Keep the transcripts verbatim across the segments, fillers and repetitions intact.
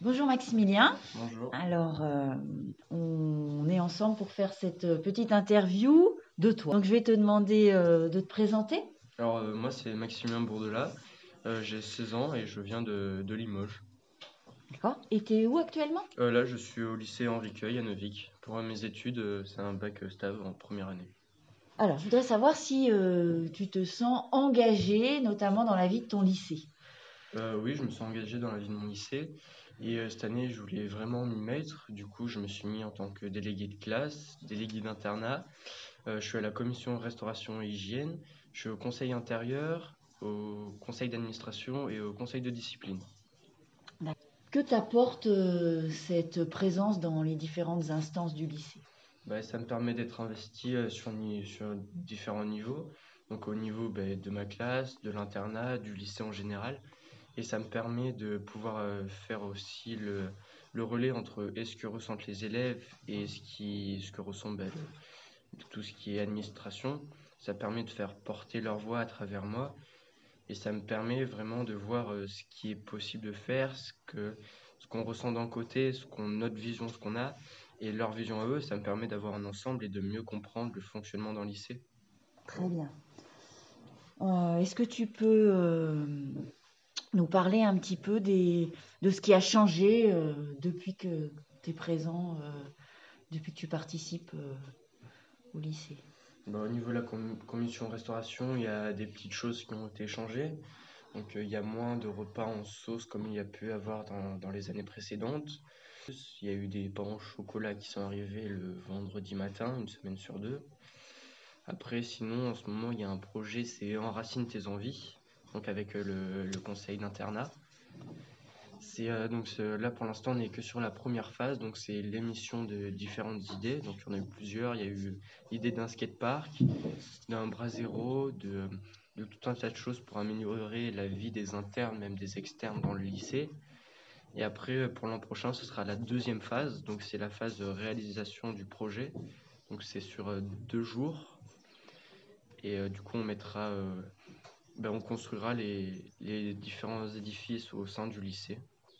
Bonjour Maximilien. Bonjour. Alors, euh, on est ensemble pour faire cette petite interview de toi. Donc, je vais te demander euh, de te présenter. Alors euh, moi c'est Maximilien Bourdelat, Euh, j'ai seize ans et je viens de, de Limoges. D'accord. Et tu es où actuellement? Euh, là je suis au lycée Henri Queuille à Neuvic. Pour euh, mes études, euh, c'est un bac euh, STAV en première année. Alors, je voudrais savoir si euh, tu te sens engagé, notamment dans la vie de ton lycée. Euh, oui, je me suis engagé dans la vie de mon lycée et euh, cette année je voulais vraiment m'y mettre. Du coup je me suis mis en tant que délégué de classe, délégué d'internat. Euh, je suis à la commission restauration et hygiène, je suis au conseil intérieur, au conseil d'administration et au conseil de discipline. D'accord. Que t'apporte euh, cette présence dans les différentes instances du lycée? Bah, ça me permet d'être investi euh, sur, ni- sur différents niveaux. Donc au niveau bah, de ma classe, de l'internat, du lycée en général. Et ça me permet de pouvoir euh, faire aussi le, le relais entre est ce que ressentent les élèves et ce, qui, ce que ressent bah, le- tout ce qui est administration. Ça permet de faire porter leur voix à travers moi. Et ça me permet vraiment de voir euh, ce qui est possible de faire, ce que, ce qu'on ressent d'un côté, ce qu'on, notre vision, ce qu'on a, et leur vision à eux. Ça me permet d'avoir un ensemble et de mieux comprendre le fonctionnement d'un lycée. Très bien. Euh, est-ce que tu peux euh, nous parler un petit peu des, de ce qui a changé euh, depuis que tu es présent, euh, depuis que tu participes euh, au lycée? Bah, au niveau de la com- commission restauration, il y a des petites choses qui ont été changées. Donc, euh, il y a moins de repas en sauce comme il y a pu avoir dans, dans les années précédentes. Il y a eu des pains au chocolat qui sont arrivés le vendredi matin, une semaine sur deux. Après, sinon, en ce moment, il y a un projet, c'est Enracine tes envies, donc avec euh, le, le conseil d'internat. C'est euh, donc ce- là pour l'instant on n'est que sur la première phase, donc c'est l'émission de différentes idées. Donc il y en a eu plusieurs. Il y a eu l'idée d'un skatepark, d'un bras zéro, de, de tout un tas de choses pour améliorer la vie des internes, même des externes dans le lycée. Et après euh, pour l'an prochain, ce sera la deuxième phase, donc c'est la phase de réalisation du projet. Donc c'est sur euh, deux jours. Et euh, du coup on mettra, euh, ben, on construira les, les différents édifices au sein du lycée.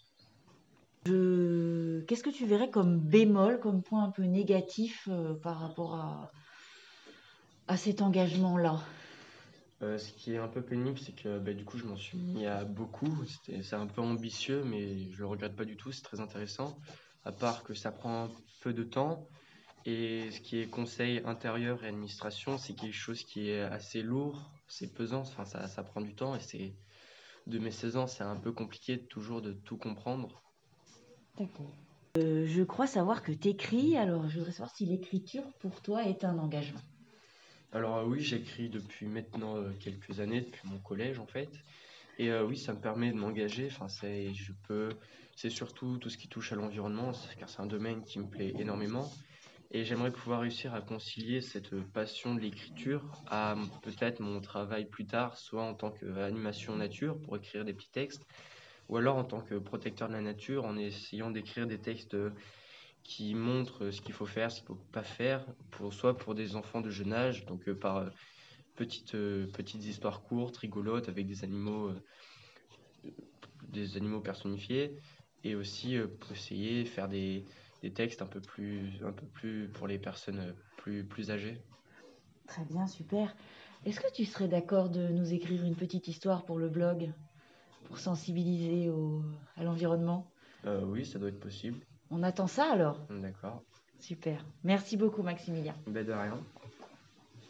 Je... Qu'est-ce que tu verrais comme bémol, comme point un peu négatif euh, par rapport à, à cet engagement-là? Euh, ce qui est un peu pénible, c'est que bah, du coup, je m'en suis mis à beaucoup. C'était, c'est un peu ambitieux, mais je le regrette pas du tout. C'est très intéressant. À part que ça prend un peu de temps. Et ce qui est conseil intérieur et administration, c'est quelque chose qui est assez lourd, c'est pesant. Enfin, ça, ça prend du temps. Et c'est de mes seize ans, c'est un peu compliqué de toujours de tout comprendre. D'accord. Euh, je crois savoir que tu écris, alors je voudrais savoir si l'écriture pour toi est un engagement. Alors euh, oui, j'écris depuis maintenant euh, quelques années, depuis mon collège en fait. Et euh, oui, ça me permet de m'engager. Enfin, c'est, je peux, c'est surtout tout ce qui touche à l'environnement, c'est- car c'est un domaine qui me plaît énormément. Et j'aimerais pouvoir réussir à concilier cette passion de l'écriture à m- peut-être mon travail plus tard, soit en tant qu'animation nature pour écrire des petits textes, ou alors en tant que protecteur de la nature en essayant d'écrire des textes euh, qui montrent ce qu'il faut faire, ce qu'il ne faut pas faire, pour, soit pour des enfants de jeune âge, donc euh, par euh, petites, euh, petites histoires courtes, rigolotes, avec des animaux euh, des animaux personnifiés et aussi euh, pour essayer de faire des, des textes un peu plus, un peu plus pour les personnes euh, plus, plus âgées. Très bien, super. Est-ce que tu serais d'accord de nous écrire une petite histoire pour le blog, pour sensibiliser au, à l'environnement? Euh, oui, ça doit être possible. On attend ça alors? D'accord. Super. Merci beaucoup, Maximilien. Ben de rien.